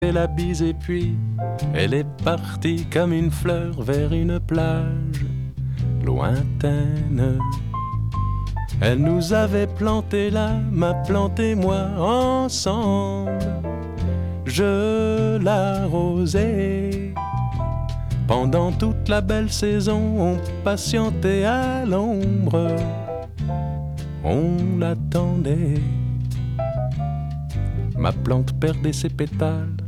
la bise et puis elle est partie comme une fleur vers une plage lointaine. Elle nous avait planté là, m'a planté moi ensemble. Je l'arrosais pendant toute la belle saison. On patientait à l'ombre, on l'attendait. Ma plante perdait ses pétales